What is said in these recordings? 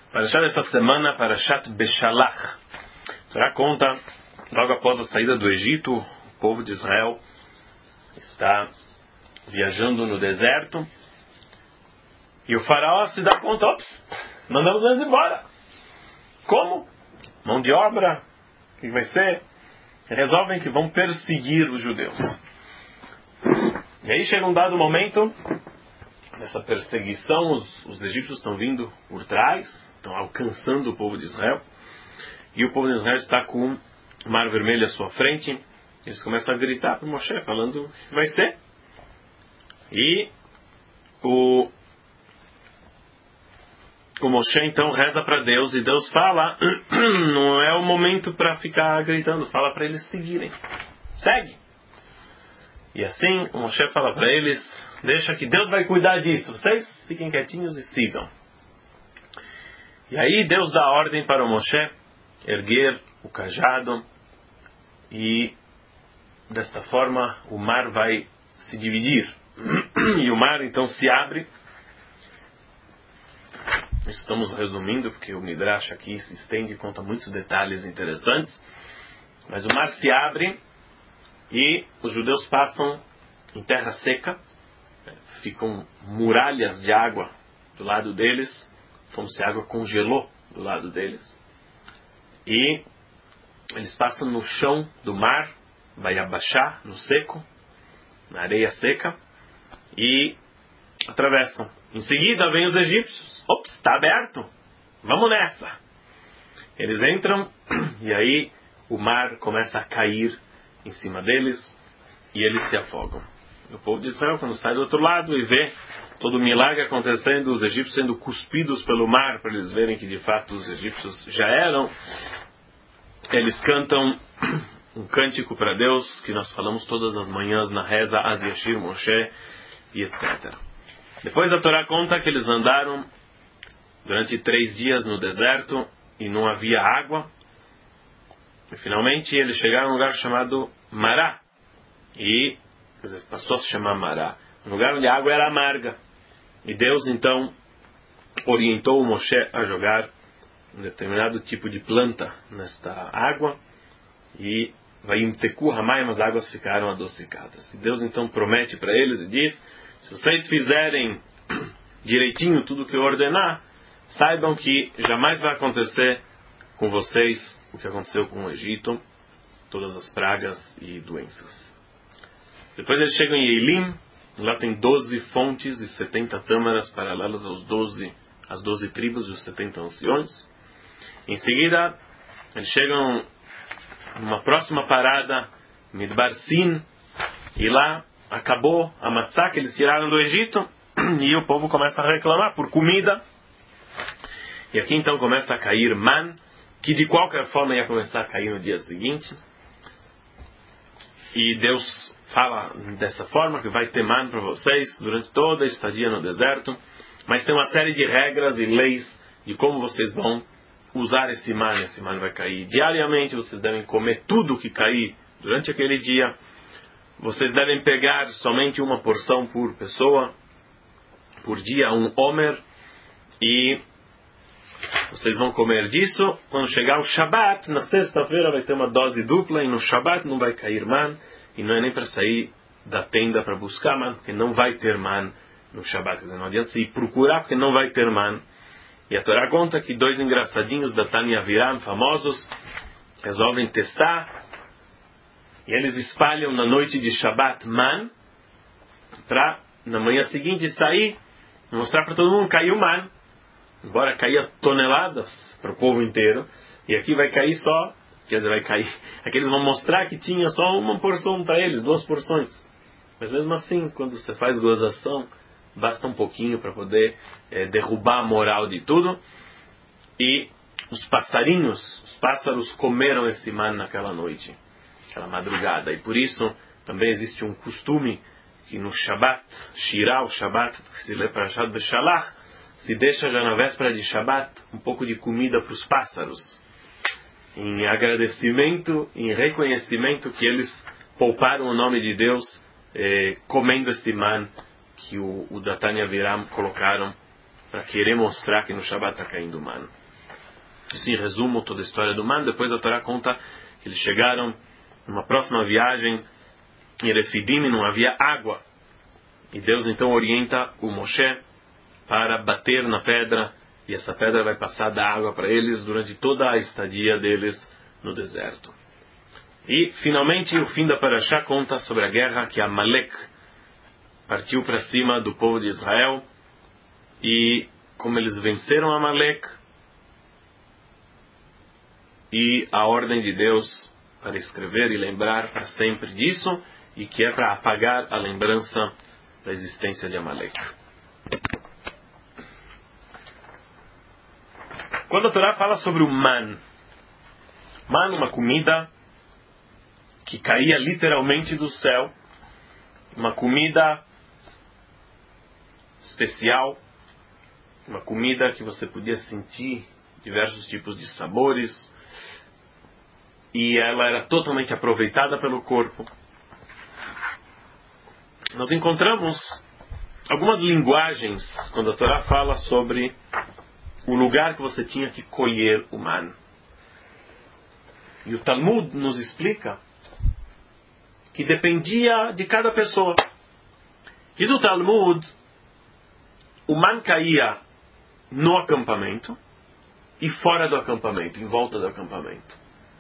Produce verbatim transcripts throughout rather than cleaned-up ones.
Parashat dessa semana, Parashat Beshalach. A Torá conta, logo após a saída do Egito, o povo de Israel está viajando no deserto e o faraó se dá conta, ops, mandamos eles embora. Como? Mão de obra? O que vai ser? Resolvem que vão perseguir os judeus. E aí chega um dado momento, nessa perseguição, os, os egípcios estão vindo por trás, estão alcançando o povo de Israel, e o povo de Israel está com o Mar Vermelho à sua frente. Eles começam a gritar para Moshe, falando o que vai ser. E o, o Moshe então reza para Deus, e Deus fala, não é o momento para ficar gritando, fala para eles seguirem. Segue. E assim o Moshe fala para eles, deixa que Deus vai cuidar disso, vocês fiquem quietinhos e sigam. E aí Deus dá ordem para o Moshe erguer o cajado, e desta forma o mar vai se dividir. E o mar então se abre. Estamos resumindo, porque o Midrash aqui se estende e conta muitos detalhes interessantes. Mas o mar se abre e os judeus passam em terra seca. Ficam muralhas de água do lado deles, como se a água congelou do lado deles. E eles passam no chão do mar, vai abaixar no seco, na areia seca, e atravessam. Em seguida vem os egípcios. Ops, está aberto, vamos nessa. Eles entram e aí o mar começa a cair em cima deles e eles se afogam. O povo de Israel, quando sai do outro lado e vê todo o milagre acontecendo, os egípcios sendo cuspidos pelo mar, para eles verem que de fato os egípcios já eram, eles cantam um cântico para Deus, que nós falamos todas as manhãs na reza, Az Yashir Moshe, e etcétera. Depois a Torá conta que eles andaram durante três dias no deserto e não havia água. E finalmente eles chegaram a um lugar chamado Mará. E quer dizer, passou a se chamar Mará, um lugar onde a água era amarga. E Deus então orientou o Moshe a jogar um determinado tipo de planta nesta água, e vai imteku hamayim, as águas ficaram adocicadas. E Deus então promete para eles e diz, se vocês fizerem direitinho tudo o que eu ordenar, saibam que jamais vai acontecer com vocês o que aconteceu com o Egito, todas as pragas e doenças. Depois eles chegam em Eilim, lá tem doze fontes e setenta tâmaras paralelas aos doze, às doze tribos e os setenta anciões. Em seguida, eles chegam numa próxima parada, Midbar Sin, e lá acabou a matzá que eles tiraram do Egito, e o povo começa a reclamar por comida. E aqui então começa a cair man, que de qualquer forma ia começar a cair no dia seguinte. E Deus fala dessa forma, que vai ter man para vocês durante toda a estadia no deserto, mas tem uma série de regras e leis de como vocês vão usar esse man. Esse man vai cair diariamente, vocês devem comer tudo que cair durante aquele dia, vocês devem pegar somente uma porção por pessoa, por dia, um homer, e vocês vão comer disso. Quando chegar o Shabat, na sexta-feira vai ter uma dose dupla, e no Shabat não vai cair man, e não é nem para sair da tenda para buscar man, porque não vai ter man no Shabat. Quer dizer, não adianta se ir procurar, porque não vai ter man. E a Torá conta que dois engraçadinhos da Tanya Aviram, famosos, resolvem testar, e eles espalham na noite de Shabat man, para na manhã seguinte sair, mostrar para todo mundo, caiu man, embora caia toneladas para o povo inteiro, e aqui vai cair só, quer dizer, vai cair, aqui eles vão mostrar que tinha só uma porção para eles, duas porções. Mas mesmo assim, quando você faz gozação, basta um pouquinho para poder é, derrubar a moral de tudo. E os passarinhos, os pássaros comeram esse man naquela noite, aquela madrugada. E por isso também existe um costume que no Shabat, Shirah, o Shabat, que se lê para Parashat Beshalach, se deixa já na véspera de Shabat um pouco de comida para os pássaros, em agradecimento, em reconhecimento que eles pouparam o nome de Deus eh, comendo esse man que o, o da Tanya Aviram colocaram para querer mostrar que no Shabat está caindo o man. Isso em resumo toda a história do man. Depois a Torá conta que eles chegaram numa próxima viagem em Refidim e não havia água. E Deus então orienta o Moshe para bater na pedra, e essa pedra vai passar da água para eles durante toda a estadia deles no deserto. E finalmente o fim da Parashá conta sobre a guerra que Amalek partiu para cima do povo de Israel, e como eles venceram Amalek, e a ordem de Deus para escrever e lembrar para sempre disso, e que é para apagar a lembrança da existência de Amalek. Quando a Torá fala sobre o man, man, uma comida que caía literalmente do céu, uma comida especial, uma comida que você podia sentir diversos tipos de sabores, e ela era totalmente aproveitada pelo corpo. Nós encontramos algumas linguagens quando a Torá fala sobre o lugar que você tinha que colher o man. E o Talmud nos explica que dependia de cada pessoa. Diz o Talmud, o man caía no acampamento e fora do acampamento, em volta do acampamento.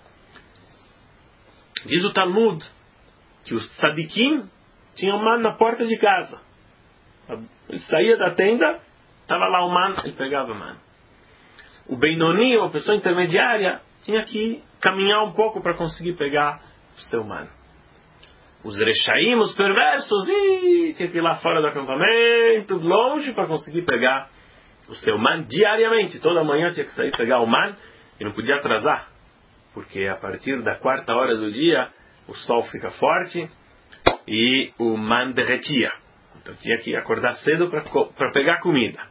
Diz o Talmud que os tzadikim tinham man na porta de casa. Ele saía da tenda, estava lá o man, ele pegava o man. O Beinoni, ou a pessoa intermediária, tinha que caminhar um pouco para conseguir pegar o seu man. Os Rechaim, os perversos, e tinha que ir lá fora do acampamento, longe, para conseguir pegar o seu man diariamente. Toda manhã tinha que sair pegar o man e não podia atrasar, porque a partir da quarta hora do dia o sol fica forte e o man derretia. Então tinha que acordar cedo para pegar comida.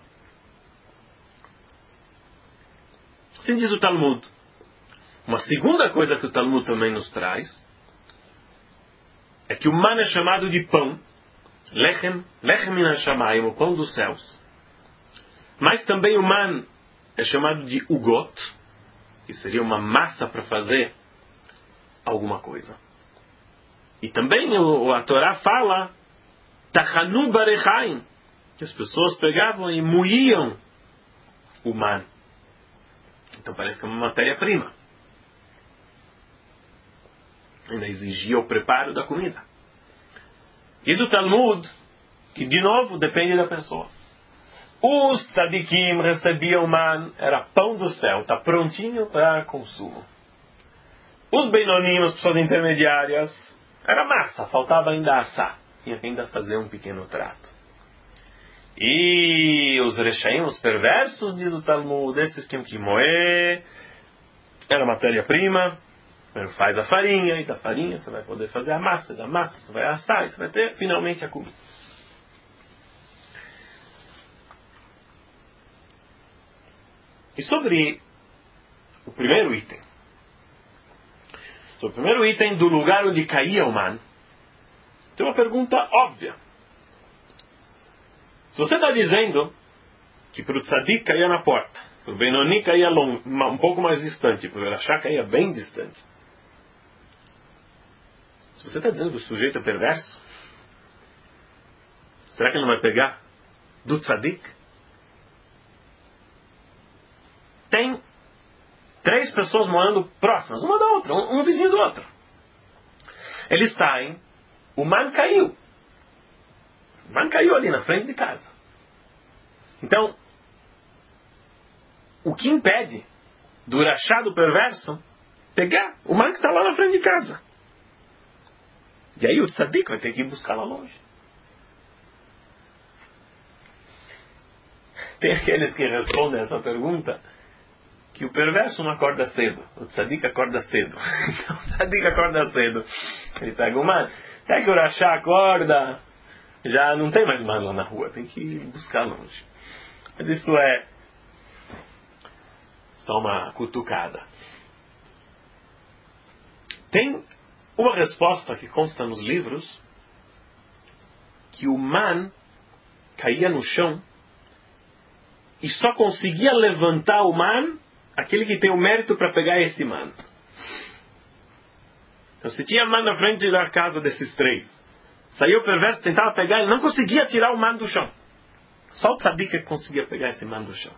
Assim diz o Talmud. Uma segunda coisa que o Talmud também nos traz é que o man é chamado de pão, lechem, lechem min hashamayim, o pão dos céus. Mas também o man é chamado de ugot, que seria uma massa para fazer alguma coisa. E também o, a Torá fala tachanu barechaim, que as pessoas pegavam e moíam o man. Então parece que é uma matéria-prima. Ainda exigia o preparo da comida. Diz o Talmud que, de novo, depende da pessoa. Os tzadikim recebiam man, era pão do céu, está prontinho para consumo. Os beinonim, as pessoas intermediárias, era massa, faltava ainda assar. Tinha que ainda fazer um pequeno trato. E os rechaim, os perversos, diz o Talmud, esses tinham que moer, era matéria-prima, faz a farinha, e da farinha você vai poder fazer a massa, da massa você vai assar, e você vai ter finalmente a comida. E sobre o primeiro item, sobre o primeiro item do lugar onde caía o man, tem uma pergunta óbvia. Se você está dizendo que para o tzadik caía na porta, para o Benoni caía long, um pouco mais distante, para o Rashá caía bem distante. Se você está dizendo que o sujeito é perverso, será que ele não vai pegar do tzadik? Tem três pessoas morando próximas, uma da outra, um, um vizinho do outro. Eles saem, o man caiu. O man caiu ali na frente de casa. Então, o que impede do rachá do perverso pegar o man que está lá na frente de casa? E aí o tzadik vai ter que ir buscar lá longe. Tem aqueles que respondem essa pergunta que o perverso não acorda cedo, o tzadik acorda cedo. Então o tzadik acorda cedo, ele pega o man. Até que o rachá acorda, já não tem mais man lá na rua, tem que ir buscar longe. Mas isso é só uma cutucada. Tem uma resposta que consta nos livros, que o man caía no chão E só conseguia levantar o man aquele que tem o mérito para pegar esse man. Então se tinha man na frente da casa desses três, saiu o perverso, tentava pegar, ele não conseguia tirar o man do chão. Só o tzadik que conseguia pegar esse man do chão.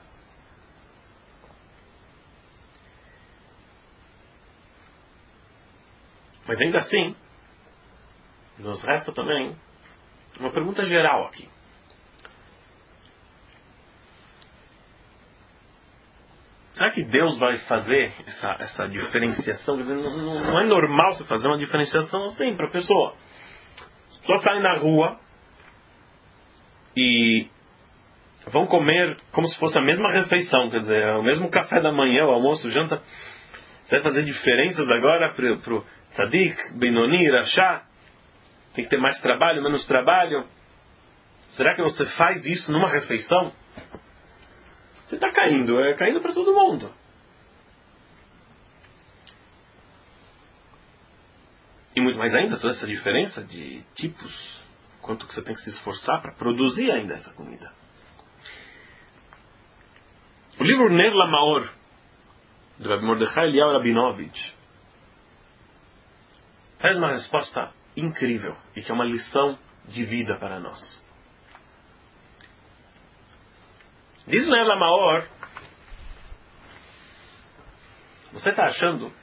Mas ainda assim, nos resta também uma pergunta geral aqui. Será que Deus vai fazer essa, essa diferenciação? Quer dizer, não, não é normal você fazer uma diferenciação assim para a pessoa. As pessoas saem na rua e vão comer como se fosse a mesma refeição, quer dizer, o mesmo café da manhã, o almoço, o janta. Você vai fazer diferenças agora para o tzadik, benoni, rachá? Tem que ter mais trabalho, menos trabalho? Será que você faz isso numa refeição? Você está caindo, é caindo para todo mundo. E muito mais ainda, toda essa diferença de tipos, quanto que você tem que se esforçar para produzir ainda essa comida. O livro Ner Lamaor, do Rabbi Mordechai Eliyahu Rabinovich, faz uma resposta incrível e que é uma lição de vida para nós. Diz o Ner Lamaor, você está achando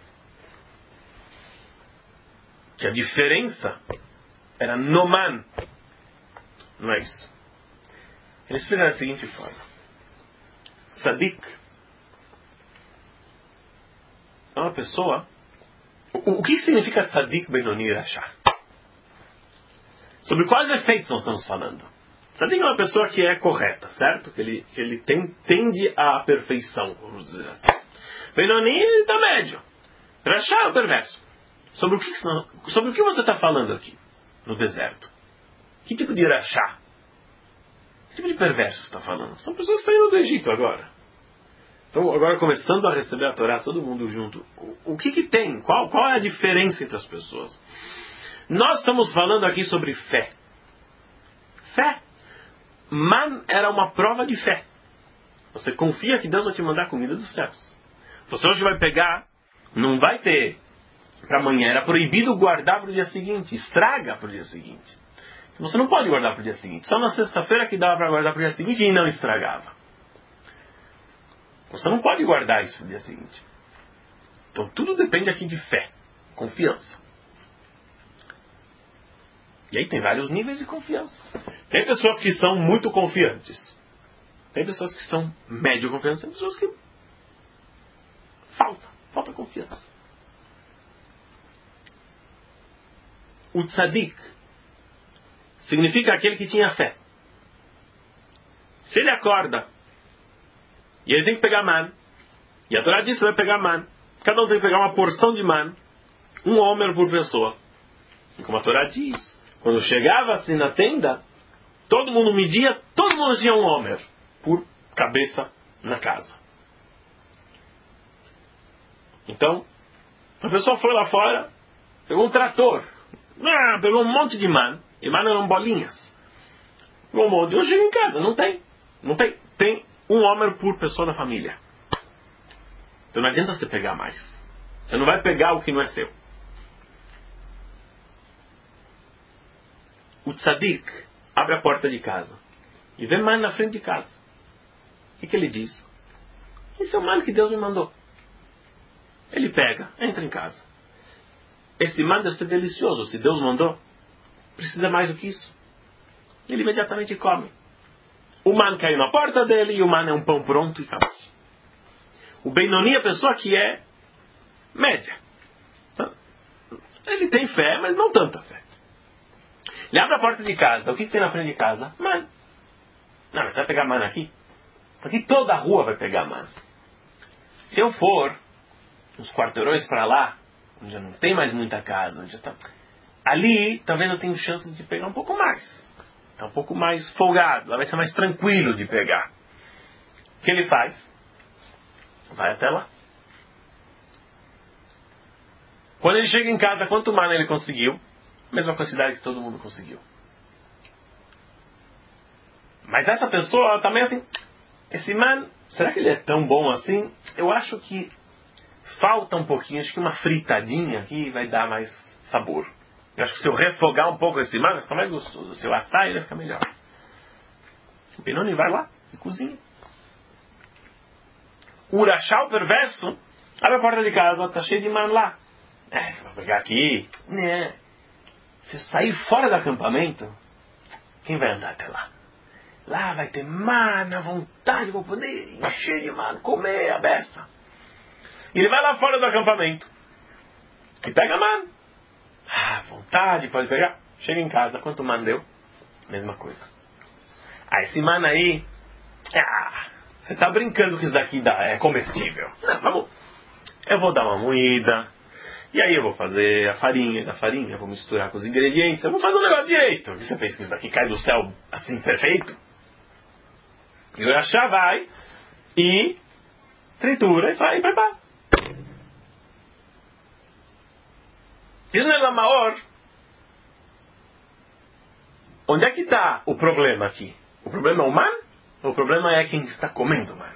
que a diferença era no man? Não é isso. Ele explica da seguinte forma. Tzadik é uma pessoa... O, o que significa Tzadik Benoni Rachá? Sobre quais efeitos nós estamos falando? Tzadik é uma pessoa que é correta, certo? Que ele, que ele tem, tende à perfeição, vamos dizer assim. Benoni está médio. Rachá é o perverso. Sobre o que, sobre o que você está falando aqui, no deserto? Que tipo de rachá? Que tipo de perverso você está falando? São pessoas saindo do Egito agora. Então, agora começando a receber a Torá, todo mundo junto. O, o que que tem? Qual, qual é a diferença entre as pessoas? Nós estamos falando aqui sobre fé. Fé. Man era uma prova de fé. Você confia que Deus vai te mandar comida dos céus. Você hoje vai pegar, não vai ter para amanhã. Era proibido guardar para o dia seguinte. Estraga para o dia seguinte. Você não pode guardar para o dia seguinte. Só na sexta-feira que dava para guardar para o dia seguinte e não estragava. Você não pode guardar isso para o dia seguinte. Então tudo depende aqui de fé, confiança. E aí tem vários níveis de confiança. Tem pessoas que são muito confiantes. Tem pessoas que são médio confiantes. Tem pessoas que falta, falta confiança. O tzadik significa aquele que tinha fé. Se ele acorda e ele tem que pegar man, e a Torá diz que vai pegar man, cada um tem que pegar uma porção de man, um homer por pessoa. E como a Torá diz, quando chegava assim na tenda, todo mundo media, todo mundo tinha um homer por cabeça na casa. Então, a pessoa foi lá fora, pegou um trator, ah, pegou um monte de man, e man eram bolinhas. Pegou um monte, eu chego em casa, não tem, não tem, tem um homer por pessoa na família. Então não adianta você pegar mais. Você não vai pegar o que não é seu. O tzadik abre a porta de casa e vê man na frente de casa. O que, que ele diz? Esse é o man que Deus me mandou. Ele pega, entra em casa. Esse man deve ser delicioso. Se Deus mandou, precisa mais do que isso. Ele imediatamente come. O man caiu na porta dele e o man é um pão pronto e acabou. O Benoni é a pessoa que é média. Ele tem fé, mas não tanta fé. Ele abre a porta de casa. O que, que tem na frente de casa? Man. Não, você vai pegar man aqui? Aqui toda a rua vai pegar man. Se eu for uns quarteirões para lá, onde já não tem mais muita casa, onde já tá... ali talvez eu tenha chances de pegar um pouco mais. Está um pouco mais folgado. Lá vai ser mais tranquilo de pegar. O que ele faz? Vai até lá. Quando ele chega em casa, quanto man ele conseguiu? Mesma quantidade que todo mundo conseguiu. Mas essa pessoa também assim, esse man, será que ele é tão bom assim? Eu acho que falta um pouquinho, acho que uma fritadinha aqui vai dar mais sabor. Eu acho que se eu refogar um pouco esse man, vai ficar mais gostoso. Se eu assar, ele vai ficar melhor. O Benoni vai lá e cozinha. O Urachá, o perverso, abre a porta de casa, está cheio de man lá. É, vou pegar aqui. Né? Se eu sair fora do acampamento, quem vai andar até lá? Lá vai ter man à vontade, vou poder encher de man, comer a beça. E ele vai lá fora do acampamento e pega man. Ah, vontade, pode pegar. Chega em casa, quanto man deu? Mesma coisa. Ah, esse man aí, ah, você está brincando que isso daqui dá, é comestível. Não, vamos. Eu vou dar uma moída. E aí eu vou fazer a farinha da farinha, eu vou misturar com os ingredientes, eu vou fazer um negócio direito. Você pensa que isso daqui cai do céu assim perfeito? E o Urachá vai e tritura e vai e prepara. Diz no Elam Maor, onde é que está o problema aqui? O problema é o man? Ou o problema é quem está comendo o man?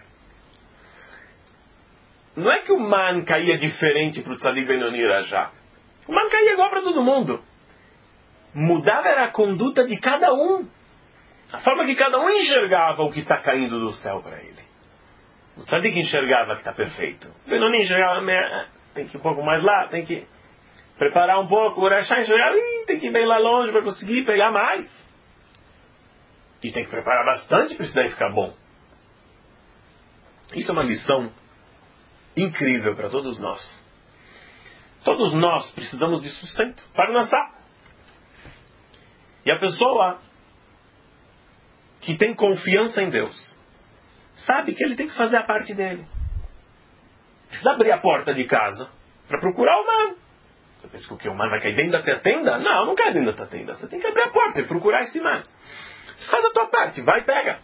Não é que o man caía diferente para o Tzadik Benoni e Urachá. O man caía igual para todo mundo. Mudava era a conduta de cada um. A forma que cada um enxergava o que está caindo do céu para ele. O Tzadik enxergava que está perfeito. O Benoni enxergava, tem que ir um pouco mais lá, tem que preparar um pouco. O Urachá enxergava, tem que ir bem lá longe para conseguir pegar mais. E tem que preparar bastante para isso daí ficar bom. Isso é uma lição incrível para todos nós. Todos nós precisamos de sustento para nascer. E a pessoa que tem confiança em Deus sabe que ele tem que fazer a parte dele. Precisa abrir a porta de casa para procurar o man. Você pensa que o que? O man vai cair dentro da tua tenda? Não, não cai dentro da tua tenda. Você tem que abrir a porta e procurar esse man. Você faz a tua parte, vai e pega.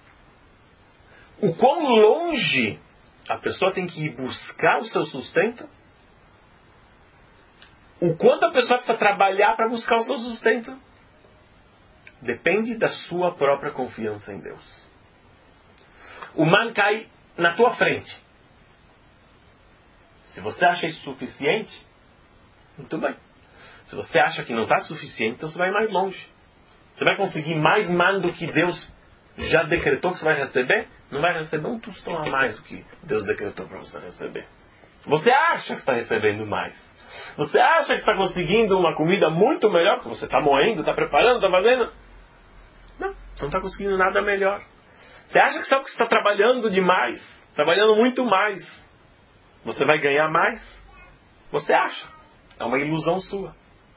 O quão longe a pessoa tem que ir buscar o seu sustento? O quanto a pessoa precisa trabalhar para buscar o seu sustento? Depende da sua própria confiança em Deus. O man cai na tua frente. Se você acha isso suficiente, muito bem. Se você acha que não está suficiente, então você vai mais longe. Você vai conseguir mais man do que Deus já decretou que você vai receber? Não vai receber um tostão a mais do que Deus decretou para você receber. Você acha que está recebendo mais. Você acha que está conseguindo uma comida muito melhor, porque você está moendo, está preparando, está fazendo. Não, você não está conseguindo nada melhor. Você acha que sabe que você está trabalhando demais, trabalhando muito mais, você vai ganhar mais? Você acha. É uma ilusão sua.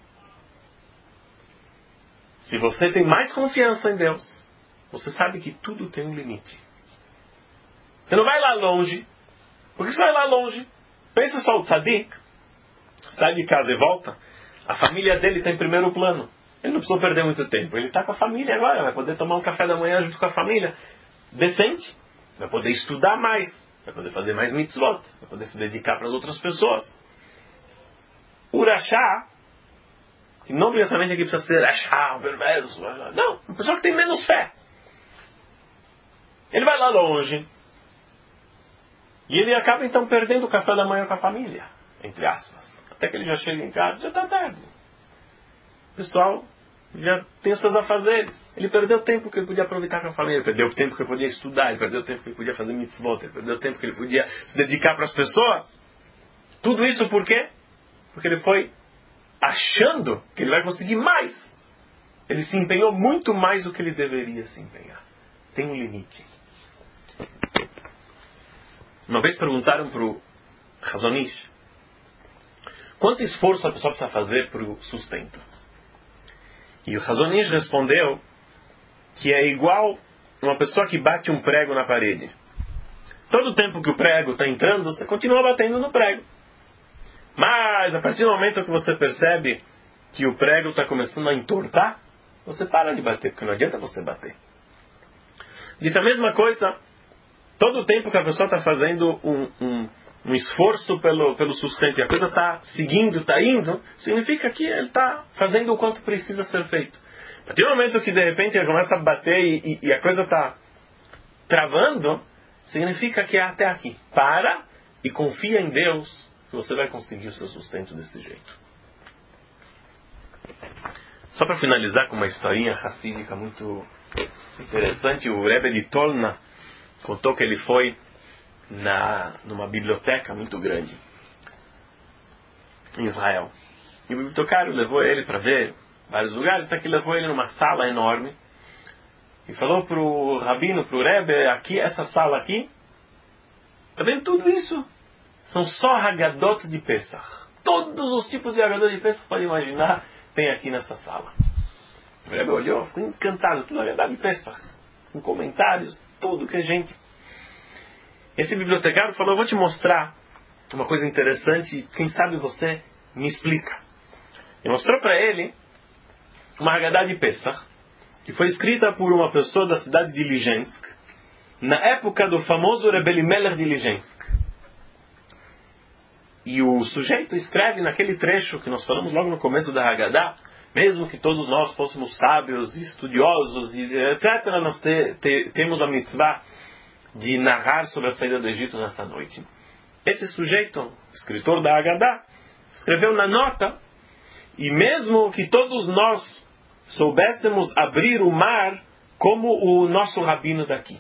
Se você tem mais confiança em Deus, você sabe que tudo tem um limite. Você não vai lá longe. Por que você vai lá longe? Pensa só, o tzadik sai de casa e volta, a família dele está em primeiro plano. Ele não precisou perder muito tempo. Ele está com a família agora, vai poder tomar um café da manhã junto com a família. Decente. Vai poder estudar mais. Vai poder fazer mais mitzvot. Vai poder se dedicar para as outras pessoas. O Urachá, que não obrigatoriamente aqui precisa ser Urachá, perverso. Não, uma pessoa que tem menos fé. Ele vai lá longe. E ele acaba então perdendo o café da manhã com a família. Entre aspas. Até que ele já chega em casa, já está tarde. O pessoal já tem os seus afazeres. Ele perdeu o tempo que ele podia aproveitar com a família. Ele perdeu o tempo que ele podia estudar. Ele perdeu o tempo que ele podia fazer mitzvot. Ele perdeu o tempo que ele podia se dedicar para as pessoas. Tudo isso por quê? Porque ele foi achando que ele vai conseguir mais. Ele se empenhou muito mais do que ele deveria se empenhar. Tem um limite. Uma vez perguntaram para o Chazon Ish quanto esforço a pessoa precisa fazer para o sustento. E o Chazon Ish respondeu que é igual uma pessoa que bate um prego na parede. Todo o tempo que o prego está entrando, você continua batendo no prego. Mas a partir do momento que você percebe que o prego está começando a entortar, você para de bater, porque não adianta você bater. Disse a mesma coisa, todo o tempo que a pessoa está fazendo um, um, um esforço pelo, pelo sustento e a coisa está seguindo, está indo, significa que ele está fazendo o quanto precisa ser feito. A partir do momento que de repente ele começa a bater e, e, e a coisa está travando, significa que é até aqui. Para e confia em Deus que você vai conseguir o seu sustento desse jeito. Só para finalizar com uma historinha racídica muito interessante, o Rebbe de Tolna contou que ele foi na, numa biblioteca muito grande em Israel. E o bibliotecário levou ele para ver vários lugares, até que levou ele numa sala enorme e falou para o rabino, para o Rebbe, aqui, essa sala aqui, está vendo tudo isso? São só Haggadot de Pesach. Todos os tipos de Haggadot de Pesach, pode imaginar, tem aqui nessa sala. O Rebbe olhou, ficou encantado, tudo Haggadah de Pesach, com comentários, tudo que a gente... Esse bibliotecário falou, eu vou te mostrar uma coisa interessante, quem sabe você me explica. E mostrou para ele uma Haggadah de Pesach, que foi escrita por uma pessoa da cidade de Ligensk, na época do famoso Rebbe Elimelech de Ligensk. E o sujeito escreve naquele trecho que nós falamos logo no começo da Haggadah, mesmo que todos nós fôssemos sábios, estudiosos, e etcétera, nós te, te, temos a mitzvah de narrar sobre a saída do Egito nesta noite. Esse sujeito, escritor da Haggadah, escreveu na nota, e mesmo que todos nós soubéssemos abrir o mar como o nosso rabino daqui.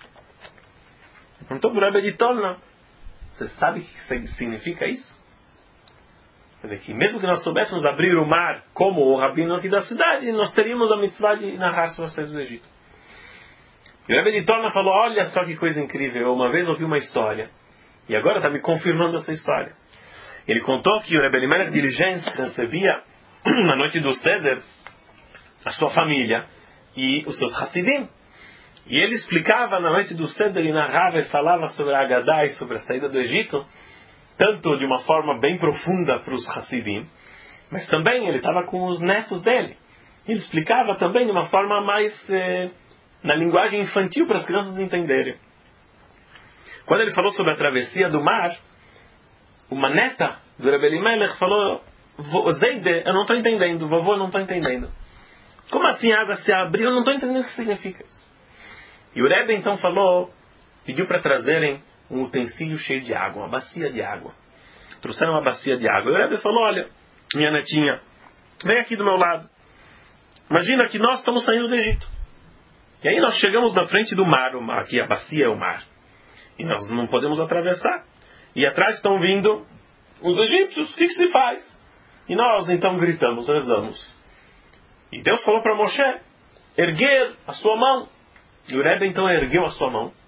Perguntou para o Rebbe de Tolna, você sabe o que significa isso? Quer dizer, que mesmo que nós soubéssemos abrir o mar como o rabino aqui da cidade, nós teríamos a mitzvah de narrar sobre a saída do Egito. E o Rebbe de Tolna falou, olha só que coisa incrível, eu uma vez ouvi uma história, e agora está me confirmando essa história. Ele contou que o Rebbe Elimelech de Ligensk recebia, na noite do Seder, a sua família e os seus Hassidim. E ele explicava na noite do Seder e narrava e falava sobre a Haggadah e sobre a saída do Egito, tanto de uma forma bem profunda para os Hassidim, mas também ele estava com os netos dele. Ele explicava também de uma forma mais eh, na linguagem infantil para as crianças entenderem. Quando ele falou sobre a travessia do mar, uma neta do Rebbe Elimelech falou, Zeide, eu não estou entendendo, vovô, eu não estou entendendo. Como assim a água se abriu? Eu não estou entendendo o que significa isso. E o Rebbe então falou, pediu para trazerem um utensílio cheio de água, uma bacia de água. Trouxeram uma bacia de água. E o Rebbe falou, olha, minha netinha, vem aqui do meu lado. Imagina que nós estamos saindo do Egito. E aí nós chegamos na frente do mar, o mar, aqui a bacia é o mar. E nós não podemos atravessar. E atrás estão vindo os egípcios. O que, que se faz? E nós então gritamos, rezamos. E Deus falou para Moshe, erguer a sua mão. E o Rebbe então ergueu a sua mão.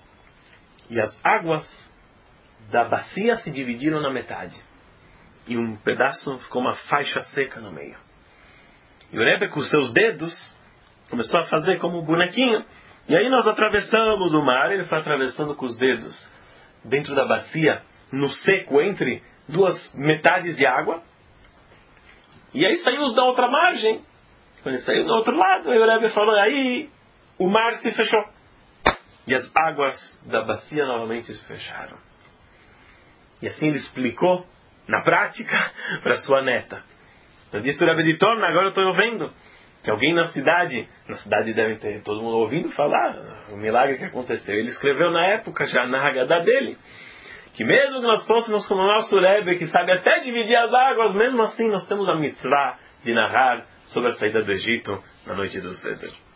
E as águas da bacia se dividiram na metade. E um pedaço ficou uma faixa seca no meio. E o Rebbe com os seus dedos começou a fazer como um bonequinho. E aí nós atravessamos o mar. Ele foi atravessando com os dedos dentro da bacia, no seco, entre duas metades de água. E aí saímos da outra margem. Quando ele saiu do outro lado, aí o Rebbe falou, aí o mar se fechou. E as águas da bacia novamente se fecharam. E assim ele explicou, na prática, para sua neta. Eu disse o Rebbe de Tolna, agora eu estou vendo que alguém na cidade, na cidade deve ter todo mundo ouvindo falar o milagre que aconteceu. Ele escreveu na época, já na Haggadah dele, que mesmo que nós fôssemos como o nosso Rebbe, que sabe até dividir as águas, mesmo assim nós temos a mitzvah de narrar sobre a saída do Egito na noite do Seder.